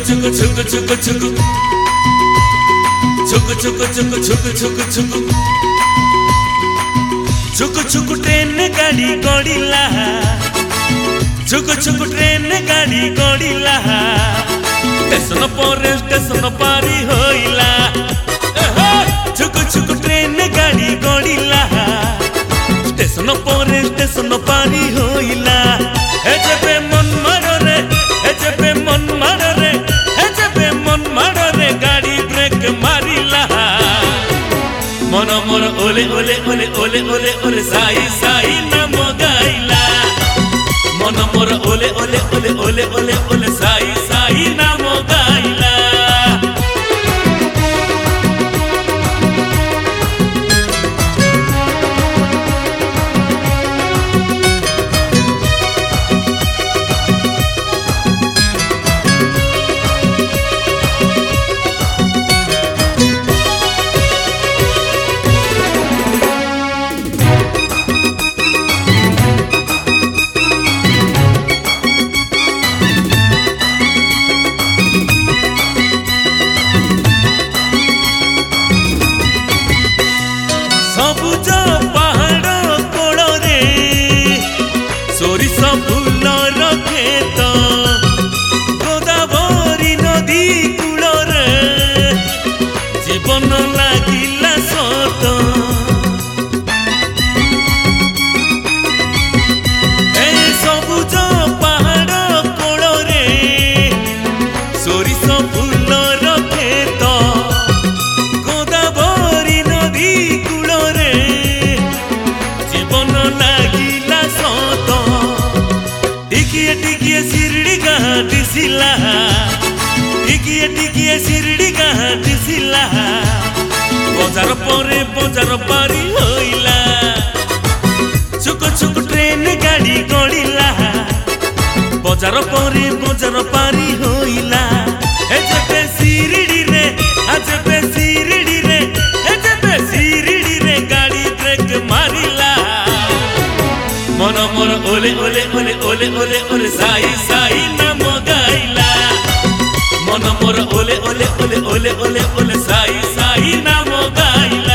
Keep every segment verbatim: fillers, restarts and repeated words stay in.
छुक छुक छुक छुक छुक छुक छुक छुक छुक छुक छुक छुक ट्रेन गाड़ी गड़िला छुक छुक ट्रेन गाड़ी गड़िला स्टेशन पर स्टेशन पारी होइला छुक छुक ट्रेन गाड़ी गड़िला स्टेशन पर स्टेशन पारी होइला हे जेबे मन मारो रे हे जेबे मन मारो रे हे जेबे मन मारो रे गाड़ी ब्रेक मारिला मन मोर ओले ओले ओले ओले ओले ओले साई साई नाम गाइला मन मोर ओले ओले ओले ओले ओले ओले साई साई नाम गाइला सबुज पहाड़ कोल रे सोरिष फूल रखेत गोदावरी नदी कूल रे जीवन लागिला सत ए सबुज पहाड़ कोल रे सोरिष फूल रखेत गोदावरी नदी टिकिए टिकिए शिरडी घाटी सिला टिकिए टिकिए शिरडी घाटी सिला बजार परे बजार पारी होइला छुक छुक ट्रेन गाड़ी गड़िला बजार परे बजार पारी होइला हे जेबे शिरडी रे आ जेबे शिरडी रे हे जेबे शिरडी रे गाड़ी ब्रेक मारिला मन मोर ओले ओले ओले ओले ओले ओले साई साई नाम गाइला मन मोर ओले ओले ओले ओले ओले ओले साई साई नाम गाइला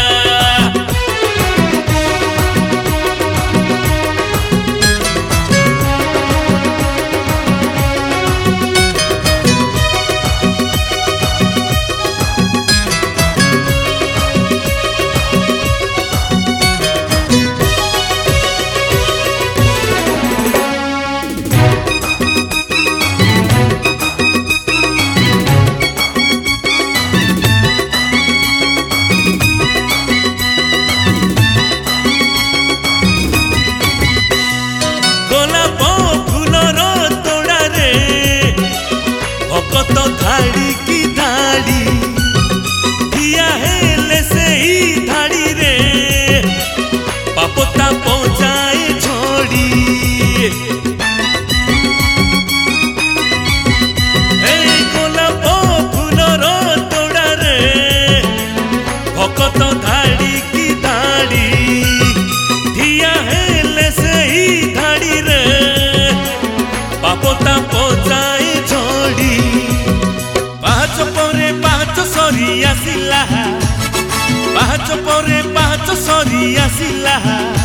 तो धाड़ी की धाड़ी दिया है से ही धाड़ी रे पापोता पहुंचाए छोड़ी गोलाप फूलर तोड़ा रे भकत धाड़ी की धाड़ी दिया है से ही धाड़ी रे पापोता पहुंचाए छोड़ी पाँच परे पाँच सरी आसिला पाँच परे पाँच सरी आसिला।